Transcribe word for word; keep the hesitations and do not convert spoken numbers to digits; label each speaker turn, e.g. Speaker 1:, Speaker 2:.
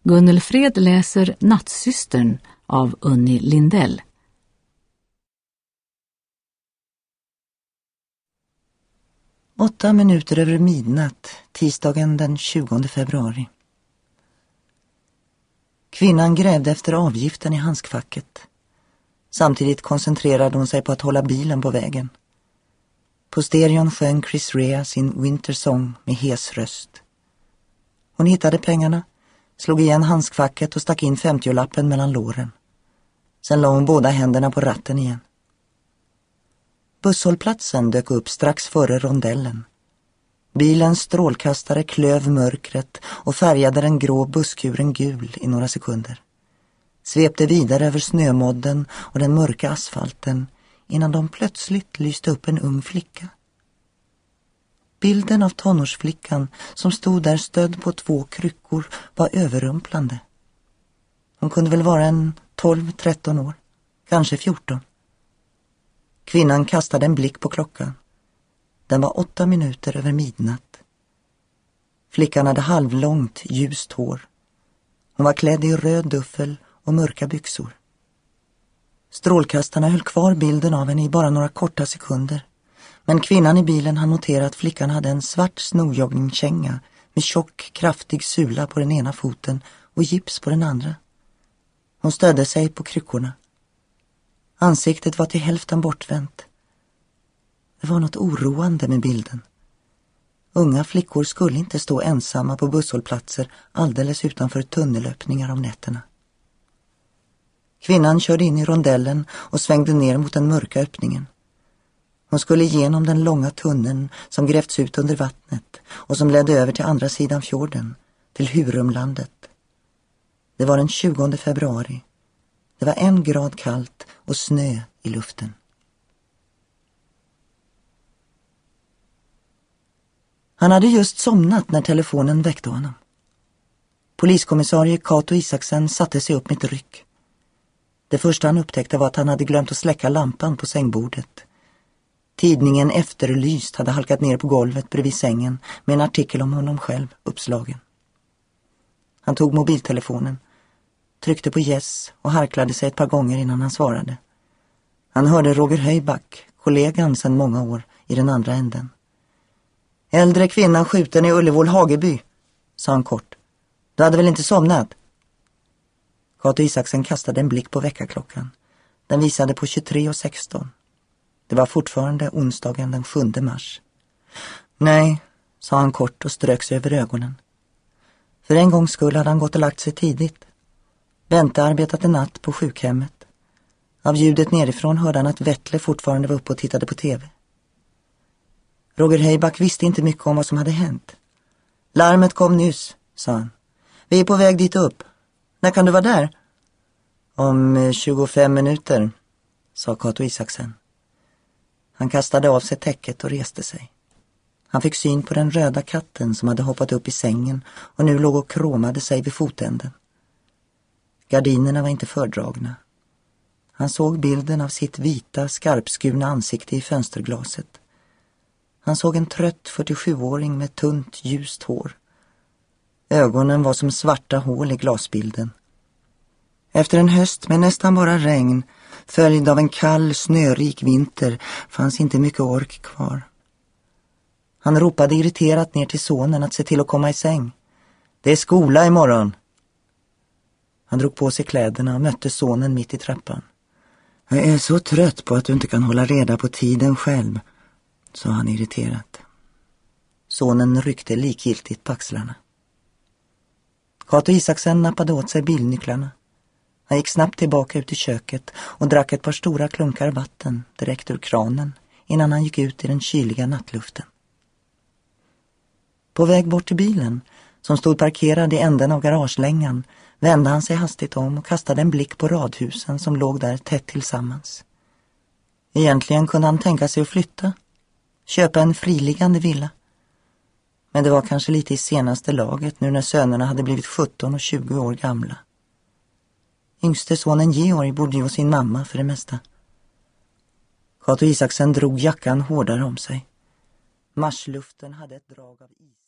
Speaker 1: Gunnel Fred läser Nattsystern av Unni Lindell.
Speaker 2: Åtta minuter över midnatt, tisdagen den tjugonde februari. Kvinnan grävde efter avgiften i handskfacket. Samtidigt koncentrerade hon sig på att hålla bilen på vägen. På stereon sjöng Chris Rea sin Winter Song med hes röst. Hon hittade pengarna, slog igen handskfacket och stack in femtiolappen mellan låren. Sen la hon båda händerna på ratten igen. Busshållplatsen dök upp strax före rondellen. Bilens strålkastare klöv mörkret och färgade den grå busskuren gul i några sekunder. Svepte vidare över snömodden och den mörka asfalten innan de plötsligt lyste upp en ung flicka. Bilden av tonårsflickan som stod där stödd på två kryckor var överrumplande. Hon kunde väl vara en tolv tretton år, kanske fjorton. Kvinnan kastade en blick på klockan. Den var åtta minuter över midnatt. Flickan hade halvlångt, ljust hår. Hon var klädd i röd duffel och mörka byxor. Strålkastarna höll kvar bilden av henne i bara några korta sekunder. Men kvinnan i bilen hann notera att flickan hade en svart snojoggingkänga med tjock, kraftig sula på den ena foten och gips på den andra. Hon stödde sig på kryckorna. Ansiktet var till hälften bortvänt. Det var något oroande med bilden. Unga flickor skulle inte stå ensamma på busshållplatser alldeles utanför tunnelöppningar om nätterna. Kvinnan körde in i rondellen och svängde ner mot den mörka öppningen. Hon skulle igenom den långa tunneln som grävts ut under vattnet och som ledde över till andra sidan fjorden, till Hurumlandet. Det var den tjugonde februari. Det var en grad kallt och snö i luften. Han hade just somnat när telefonen väckte honom. Poliskommissarie Cato Isaksen satte sig upp med ett ryck. Det första han upptäckte var att han hade glömt att släcka lampan på sängbordet. Tidningen Efterlyst hade halkat ner på golvet bredvid sängen med en artikel om honom själv uppslagen. Han tog mobiltelefonen, tryckte på yes och harklade sig ett par gånger innan han svarade. Han hörde Roger Höjback, kollegan sedan många år, i den andra änden. Äldre kvinnan skjuten i Ullevål Hageby, sa han kort. Du hade väl inte somnat? Cato Isaksen kastade en blick på väckarklockan. Den visade på tjugotre och sexton. Det var fortfarande onsdagen den sjunde mars. Nej, sa han kort och strök sig över ögonen. För en gång skulle hade han gått och lagt sig tidigt. Bente arbetat en natt på sjukhemmet. Av ljudet nerifrån hörde han att Vettle fortfarande var uppe och tittade på tv. Roger Höjback visste inte mycket om vad som hade hänt. Larmet kom nyss, sa han. Vi är på väg dit upp. När kan du vara där? Om tjugofem minuter, sa Cato Isaksen. Han kastade av sig täcket och reste sig. Han fick syn på den röda katten som hade hoppat upp i sängen och nu låg och kråmade sig vid fotänden. Gardinerna var inte fördragna. Han såg bilden av sitt vita, skarpskurna ansikte i fönsterglaset. Han såg en trött fyrtiosjuåring med tunt, ljust hår. Ögonen var som svarta hål i glasbilden. Efter en höst med nästan bara regn, följd av en kall, snörik vinter, fanns inte mycket ork kvar. Han ropade irriterat ner till sonen att se till att komma i säng. Det är skola imorgon. Han drog på sig kläderna och mötte sonen mitt i trappan. Jag är så trött på att du inte kan hålla reda på tiden själv, sa han irriterat. Sonen ryckte likgiltigt på axlarna. Cato Isaksen nappade åt sig bilnycklarna. Han gick snabbt tillbaka ut i köket och drack ett par stora klunkar vatten direkt ur kranen innan han gick ut i den kyliga nattluften. På väg bort till bilen, som stod parkerad i änden av garagelängan, vände han sig hastigt om och kastade en blick på radhusen som låg där tätt tillsammans. Egentligen kunde han tänka sig att flytta, köpa en friliggande villa. Men det var kanske lite i senaste laget nu när sönerna hade blivit sjutton och tjugo år gamla. Yngste sonen Georg bodde ju hos sin mamma för det mesta. Cato Isaksen drog jackan hårdare om sig. Marsluften hade ett drag av is.